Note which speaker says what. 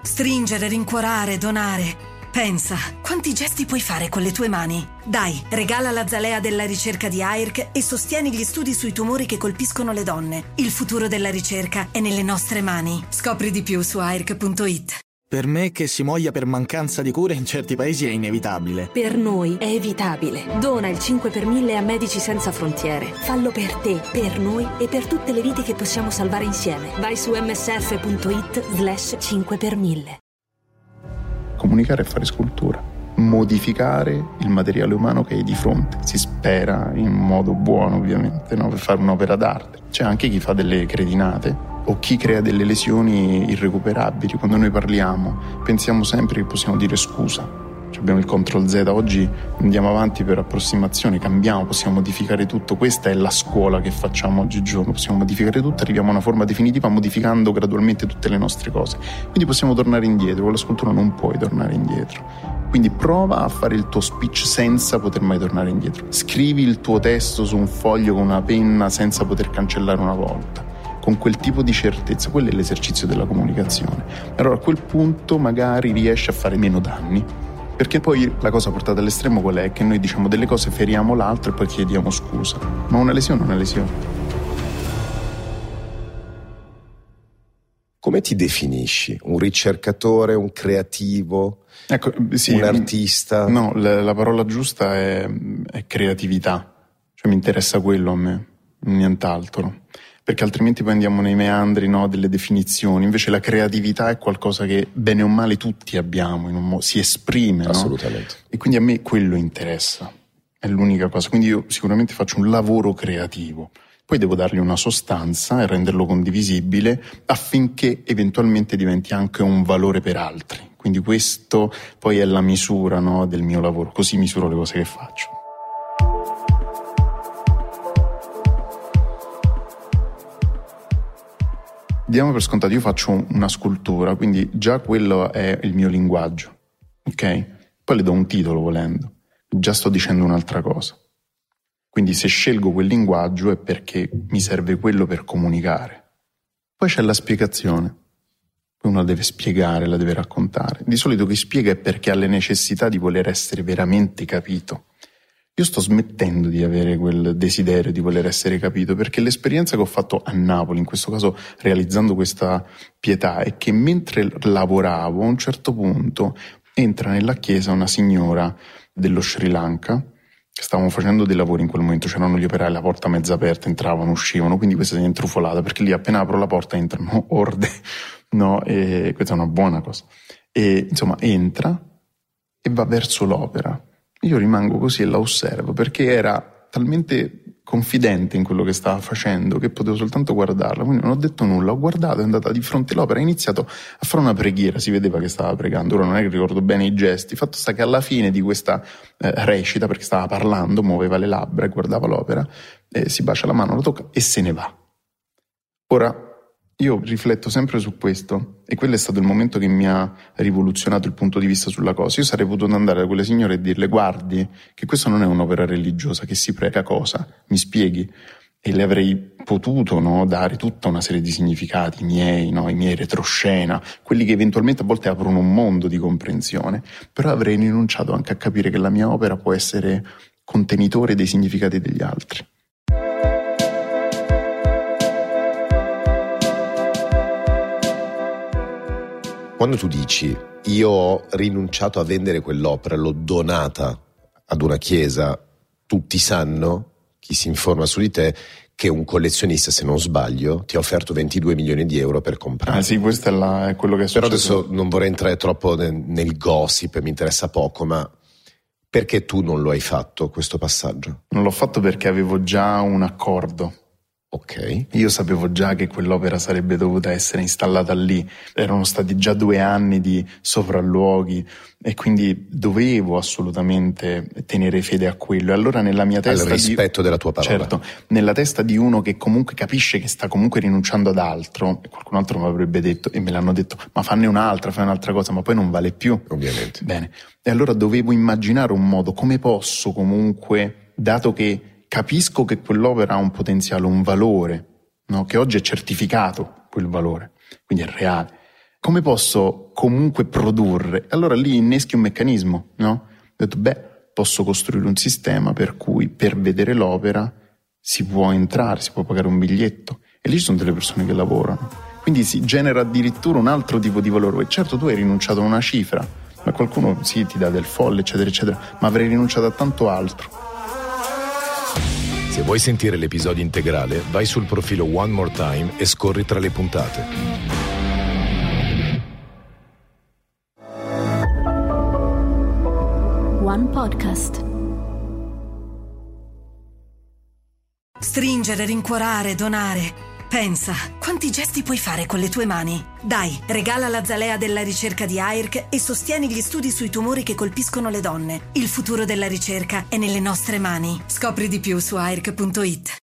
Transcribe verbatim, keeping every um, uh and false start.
Speaker 1: Stringere, rincuorare, donare. Pensa, quanti gesti puoi fare con le tue mani? Dai, regala la Zalea della ricerca di A I R C e sostieni gli studi sui tumori che colpiscono le donne. Il futuro della ricerca è nelle nostre mani. Scopri di più su A I R C punto it.
Speaker 2: Per me che si muoia per mancanza di cure in certi paesi è inevitabile.
Speaker 3: Per noi è evitabile. Dona il cinque per mille a Medici Senza Frontiere. Fallo per te, per noi e per tutte le vite che possiamo salvare insieme. Vai su msf punto it slash cinque per mille.
Speaker 4: Comunicare e fare scultura, modificare il materiale umano che hai di fronte, si spera in modo buono ovviamente, no? Per fare un'opera d'arte. C'è anche chi fa delle cretinate o chi crea delle lesioni irrecuperabili. Quando noi parliamo pensiamo sempre che possiamo dire scusa. Abbiamo il control Z, oggi andiamo avanti per approssimazione, cambiamo, possiamo modificare tutto. Questa è la scuola che facciamo oggigiorno, possiamo modificare tutto, arriviamo a una forma definitiva modificando gradualmente tutte le nostre cose. Quindi possiamo tornare indietro, con la scultura non puoi tornare indietro. Quindi prova a fare il tuo speech senza poter mai tornare indietro. Scrivi il tuo testo su un foglio con una penna senza poter cancellare una volta. Con quel tipo di certezza, quello è l'esercizio della comunicazione. Allora a quel punto magari riesci a fare meno danni. Perché poi la cosa portata all'estremo qual è? Che noi diciamo delle cose, feriamo l'altro e poi chiediamo scusa. Ma una lesione è una lesione.
Speaker 5: Come ti definisci? Un ricercatore, un creativo,
Speaker 4: ecco, sì,
Speaker 5: un artista?
Speaker 4: No, la, la parola giusta è, è creatività. Cioè mi interessa quello a me, nient'altro. Perché altrimenti poi andiamo nei meandri, no, delle definizioni. Invece la creatività è qualcosa che bene o male tutti abbiamo, in un mo- si esprime,
Speaker 5: assolutamente,
Speaker 4: no? E quindi a me quello interessa, è l'unica cosa. Quindi io sicuramente faccio un lavoro creativo, poi devo dargli una sostanza e renderlo condivisibile affinché eventualmente diventi anche un valore per altri. Quindi questo poi è la misura, no, del mio lavoro, così misuro le cose che faccio. Diamo per scontato, io faccio una scultura, quindi già quello è il mio linguaggio, ok? Poi le do un titolo volendo, già sto dicendo un'altra cosa. Quindi se scelgo quel linguaggio è perché mi serve quello per comunicare. Poi c'è la spiegazione, uno la deve spiegare, la deve raccontare. Di solito chi spiega è perché ha le necessità di voler essere veramente capito. Io sto smettendo di avere quel desiderio di voler essere capito, perché l'esperienza che ho fatto a Napoli, in questo caso realizzando questa pietà, è che mentre lavoravo a un certo punto entra nella chiesa una signora dello Sri Lanka, stavamo facendo dei lavori in quel momento, c'erano gli operai, la porta mezza aperta, entravano, uscivano, quindi questa si è intrufolata, perché lì appena apro la porta entrano orde, no? E questa è una buona cosa. E insomma entra e va verso l'opera. Io rimango così e la osservo, perché era talmente confidente in quello che stava facendo che potevo soltanto guardarla, quindi non ho detto nulla, ho guardato, è andata di fronte all'opera, ha iniziato a fare una preghiera, si vedeva che stava pregando, ora non è che ricordo bene i gesti, fatto sta che alla fine di questa eh, recita, perché stava parlando, muoveva le labbra e guardava l'opera, eh, si bacia la mano, la tocca e se ne va. Ora io rifletto sempre su questo e quello è stato il momento che mi ha rivoluzionato il punto di vista sulla cosa. Io sarei potuto andare da quelle signore e dirle: guardi che questa non è un'opera religiosa, che si prega cosa? Mi spieghi? E le avrei potuto, no, dare tutta una serie di significati miei, no, i miei retroscena, quelli che eventualmente a volte aprono un mondo di comprensione, però avrei rinunciato anche a capire che la mia opera può essere contenitore dei significati degli altri.
Speaker 5: Quando tu dici io ho rinunciato a vendere quell'opera, l'ho donata ad una chiesa, tutti sanno, chi si informa su di te, che un collezionista, se non sbaglio, ti ha offerto ventidue milioni di euro per comprare.
Speaker 4: Ah sì, questo è, la, è quello che è successo.
Speaker 5: Però adesso non vorrei entrare troppo nel, nel gossip, mi interessa poco, ma perché tu non lo hai fatto questo passaggio?
Speaker 4: Non l'ho fatto perché avevo già un accordo.
Speaker 5: Ok.
Speaker 4: Io sapevo già che quell'opera sarebbe dovuta essere installata lì, erano stati già due anni di sopralluoghi e quindi dovevo assolutamente tenere fede a quello. E allora nella mia testa,
Speaker 5: al rispetto
Speaker 4: di...
Speaker 5: della tua parola.
Speaker 4: Certo, nella testa di uno che comunque capisce che sta comunque rinunciando ad altro, e qualcun altro mi avrebbe detto, e me l'hanno detto, ma fanne un'altra, fai un'altra cosa, ma poi non vale più.
Speaker 5: Ovviamente.
Speaker 4: Bene, e allora dovevo immaginare un modo, come posso comunque, dato che capisco che quell'opera ha un potenziale, un valore, no? Che oggi è certificato quel valore, quindi è reale. come posso comunque produrre? Allora lì inneschi un meccanismo, no? Ho detto, beh, posso costruire un sistema per cui per vedere l'opera si può entrare, si può pagare un biglietto, e lì ci sono delle persone che lavorano. Quindi si genera addirittura un altro tipo di valore. E certo, tu hai rinunciato a una cifra, ma qualcuno sì ti dà del folle, eccetera, eccetera, ma avrei rinunciato a tanto altro.
Speaker 6: Se vuoi sentire l'episodio integrale, vai sul profilo One More Time e scorri tra le puntate.
Speaker 3: One Podcast.
Speaker 1: Stringere, rincuorare, donare. Pensa, quanti gesti puoi fare con le tue mani? Dai, regala la zalea della ricerca di A I R C e sostieni gli studi sui tumori che colpiscono le donne. Il futuro della ricerca è nelle nostre mani. Scopri di più su A I R C punto it.